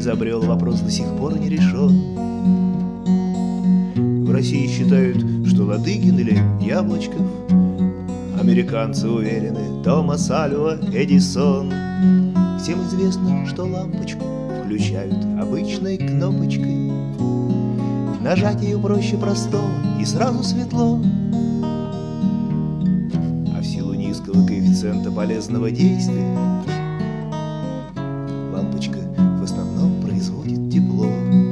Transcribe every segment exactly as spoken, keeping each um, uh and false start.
изобрел, вопрос до сих пор не решен. В России считают, что Ладыгин или Яблочков, американцы уверены, Томас Альва Эдисон. Всем известно, что лампочку включают обычной кнопочкой. Нажать ее проще простого, и сразу светло. А в силу низкого коэффициента полезного действия лампочка в основном производит тепло.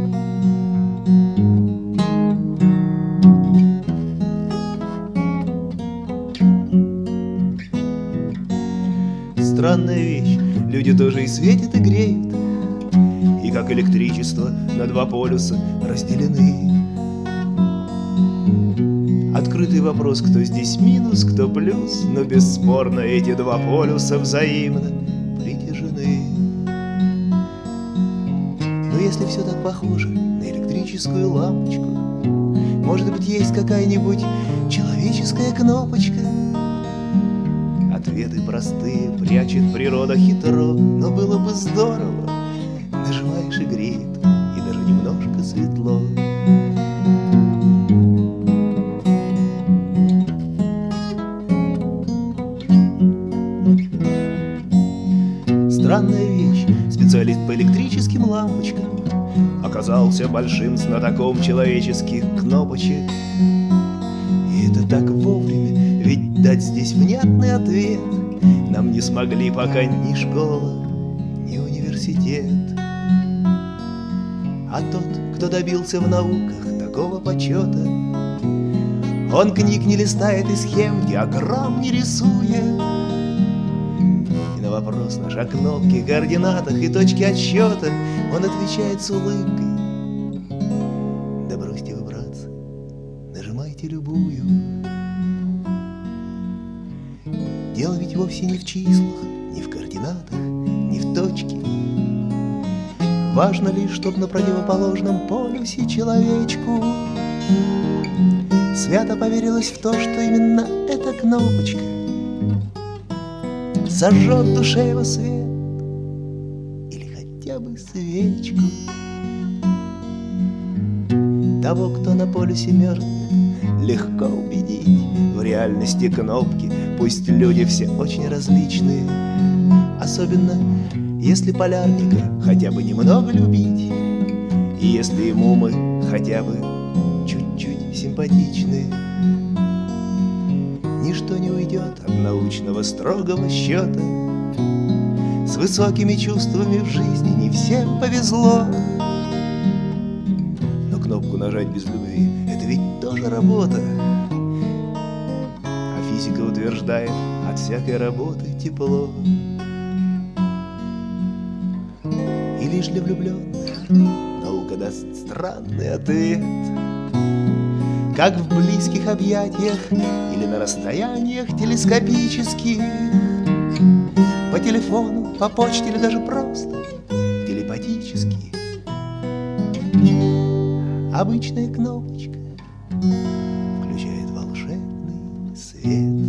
Странная вещь, люди тоже и светят, и греют, и как электричество на два полюса разделены. Открытый вопрос, кто здесь минус, кто плюс, но бесспорно эти два полюса взаимно притяжены. Но если все так похоже на электрическую лампочку, может быть, есть какая-нибудь человеческая кнопочка? Ответы простые прячет природа хитро, но было бы здорово. Нажимаешь и греет, и даже немножко светло. Странная вещь, специалист по электрическим лампочкам оказался большим знатоком человеческих кнопочек. И это так вовремя, ведь дать здесь внятный ответ нам не смогли пока ни школа, ни университет. А тот, кто добился в науках такого почета, он книг не листает и схем, диаграмм не рисует. И на вопрос наш о кнопке, координатах и точке отсчета он отвечает с улыбкой: да бросьте вы, братцы, нажимайте любую. Дело ведь вовсе не в числах, не в координатах, не в точке. Важно лишь, чтоб на противоположном полюсе человечку свято поверилось в то, что именно эта кнопочка зажжет в душе его свет или хотя бы свечку. Того, кто на полюсе мерзнет, легко убедить в реальности кнопки. Пусть люди все очень различные, особенно если полярника хотя бы немного любить, и если ему мы хотя бы чуть-чуть симпатичны. Ничто не уйдет от научного строгого счета. С высокими чувствами в жизни не всем повезло. Но кнопку нажать без любви — это ведь тоже работа. А физика утверждает, от всякой работы тепло. И лишь для влюбленных наука даст странный ответ, как в близких объятиях или на расстояниях телескопических, по телефону, по почте или даже просто телепатически. Обычная кнопочка включает волшебный свет.